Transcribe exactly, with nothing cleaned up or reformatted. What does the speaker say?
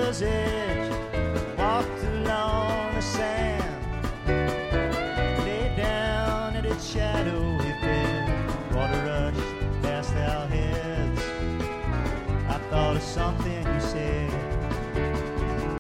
river's edge, walked along the sand, lay down in its shadow, if water rushed past our heads. I thought of something